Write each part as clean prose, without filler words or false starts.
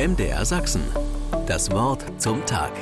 MDR Sachsen. Das Wort zum Tag.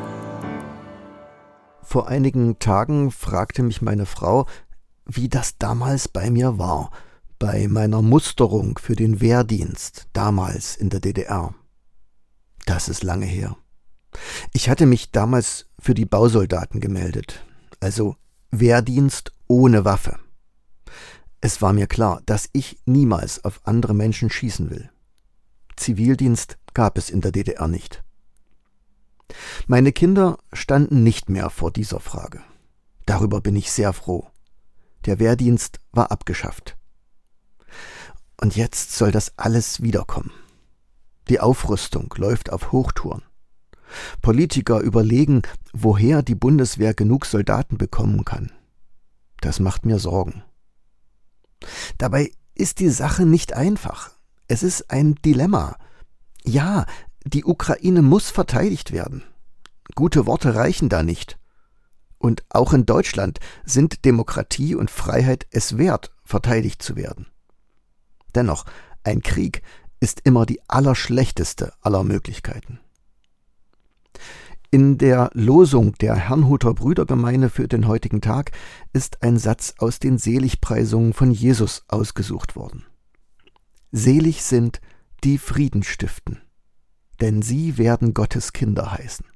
Vor einigen Tagen fragte mich meine Frau, wie das damals bei mir war, bei meiner Musterung für den Wehrdienst, damals in der DDR. Das ist lange her. Ich hatte mich damals für die Bausoldaten gemeldet, also Wehrdienst ohne Waffe. Es war mir klar, dass ich niemals auf andere Menschen schießen will. Zivildienst gab es in der DDR nicht. Meine Kinder standen nicht mehr vor dieser Frage. Darüber bin ich sehr froh. Der Wehrdienst war abgeschafft. Und jetzt soll das alles wiederkommen. Die Aufrüstung läuft auf Hochtouren. Politiker überlegen, woher die Bundeswehr genug Soldaten bekommen kann. Das macht mir Sorgen. Dabei ist die Sache nicht einfach. Es ist ein Dilemma. Ja, die Ukraine muss verteidigt werden. Gute Worte reichen da nicht. Und auch in Deutschland sind Demokratie und Freiheit es wert, verteidigt zu werden. Dennoch, ein Krieg ist immer die allerschlechteste aller Möglichkeiten. In der Losung der Herrnhuter Brüdergemeinde für den heutigen Tag ist ein Satz aus den Seligpreisungen von Jesus ausgesucht worden. Selig sind, die Frieden stiften, denn sie werden Gottes Kinder heißen.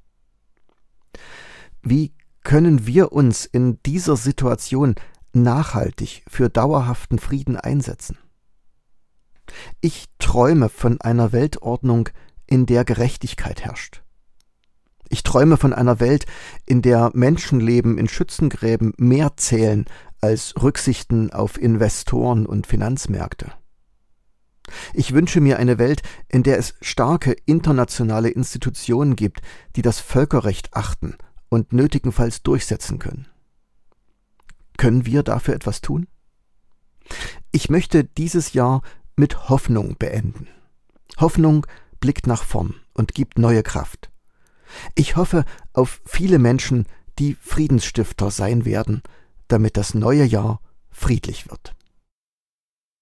Wie können wir uns in dieser Situation nachhaltig für dauerhaften Frieden einsetzen? Ich träume von einer Weltordnung, in der Gerechtigkeit herrscht. Ich träume von einer Welt, in der Menschenleben in Schützengräben mehr zählen als Rücksichten auf Investoren und Finanzmärkte. Ich wünsche mir eine Welt, in der es starke internationale Institutionen gibt, die das Völkerrecht achten und nötigenfalls durchsetzen können. Können wir dafür etwas tun? Ich möchte dieses Jahr mit Hoffnung beenden. Hoffnung blickt nach vorn und gibt neue Kraft. Ich hoffe auf viele Menschen, die Friedensstifter sein werden, damit das neue Jahr friedlich wird.